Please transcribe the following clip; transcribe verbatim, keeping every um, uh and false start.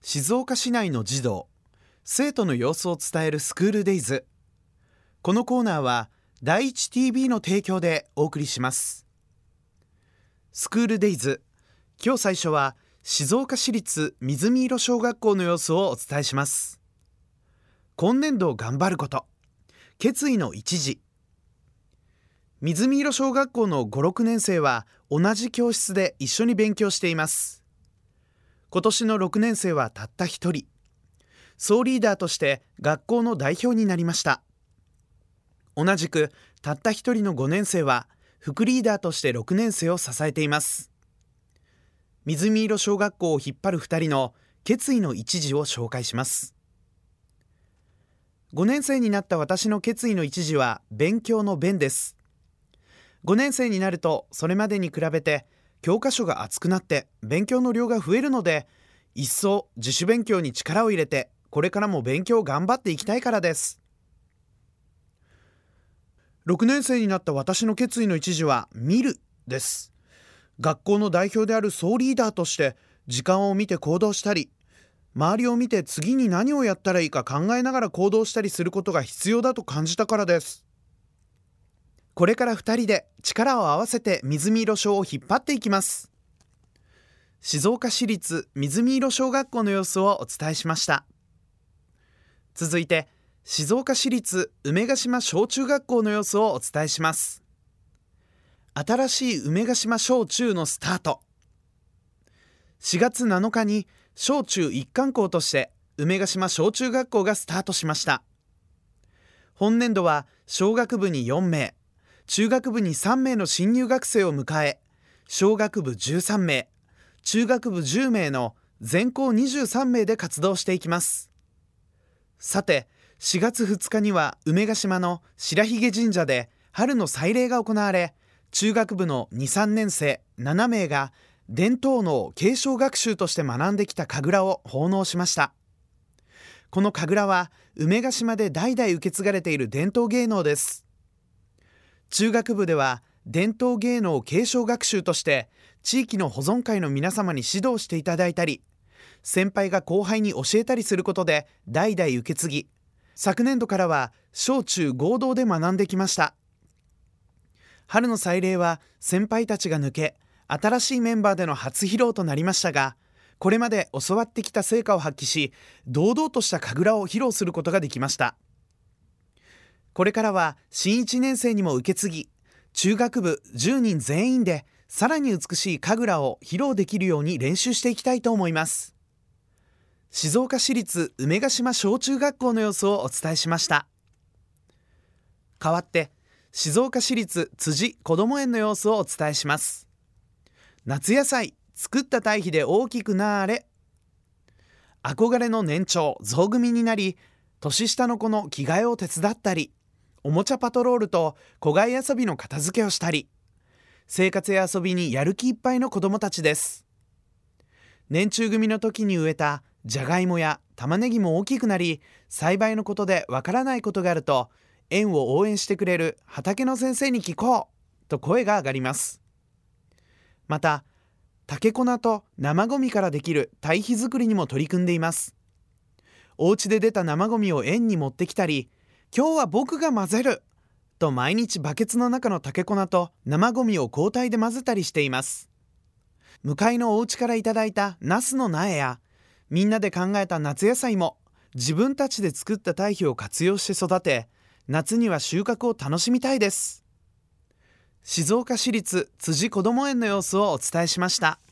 静岡市内の児童生徒の様子を伝えるスクールデイズ。このコーナーは第一 ティービー の提供でお送りします。スクールデイズ、今日最初は静岡市立水見色小学校の様子をお伝えします。今年度頑張ること、決意の一時。水見色小学校のご、ろくねん生は同じ教室で一緒に勉強しています。今年のろくねん生はたった一人、総リーダーとして学校の代表になりました。同じくたった一人のごねん生は副リーダーとしてろくねん生を支えています。水見色小学校を引っ張るふたりの決意の一時を紹介します。ごねん生になった私の決意の一時は勉強の勉です。ごねん生になるとそれまでに比べて教科書が厚くなって勉強の量が増えるので、一層自主勉強に力を入れてこれからも勉強を頑張っていきたいからです。ろくねん生になった私の決意の一時は見るです。学校の代表である総リーダーとして時間を見て行動したり、周りを見て次に何をやったらいいか考えながら行動したりすることが必要だと感じたからです。これからふたりで力を合わせて水見色小を引っ張っていきます。静岡市立水見色小学校の様子をお伝えしました。続いて静岡市立梅ヶ島小中学校の様子をお伝えします。新しい梅ヶ島小中のスタート。しがつなのかに小中一貫校として梅ヶ島小中学校がスタートしました。本年度は小学部によんめい、中学部にさんめいの新入学生を迎え、小学部じゅうさんめい、中学部じゅうめいの全校にじゅうさんめいで活動していきます。さて、しがつふつかには梅ヶ島の白髭神社で春の祭礼が行われ、中学部のに、さんねん生ななめいが伝統の継承学習として学んできた神楽を奉納しました。この神楽は梅ヶ島で代々受け継がれている伝統芸能です。中学部では伝統芸能継承学習として地域の保存会の皆様に指導していただいたり、先輩が後輩に教えたりすることで代々受け継ぎ、昨年度からは小中合同で学んできました。春の祭礼は先輩たちが抜け、新しいメンバーでの初披露となりましたが、これまで教わってきた成果を発揮し、堂々とした神楽を披露することができました。これからは新いちねん生にも受け継ぎ、中学部じゅうにん全員でさらに美しい神楽を披露できるように練習していきたいと思います。静岡市立梅ヶ島小中学校の様子をお伝えしました。代わって静岡市立辻こども園の様子をお伝えします。夏野菜作った堆肥で大きくなーれ。憧れの年長象組になり、年下の子の着替えを手伝ったり、おもちゃパトロールと校外遊びの片付けをしたり、生活や遊びにやる気いっぱいの子どもたちです。年中組の時に植えたじゃがいもや玉ねぎも大きくなり、栽培のことでわからないことがあると園を応援してくれる畑の先生に聞こうと声が上がります。また竹粉と生ゴミからできる堆肥作りにも取り組んでいます。お家で出た生ゴミを園に持ってきたり、今日は僕が混ぜると毎日バケツの中の竹粉と生ゴミを交代で混ぜたりしています。向かいのお家からいただいたナスの苗やみんなで考えた夏野菜も自分たちで作った堆肥を活用して育て、夏には収穫を楽しみたいです。静岡市立辻こども園の様子をお伝えしました。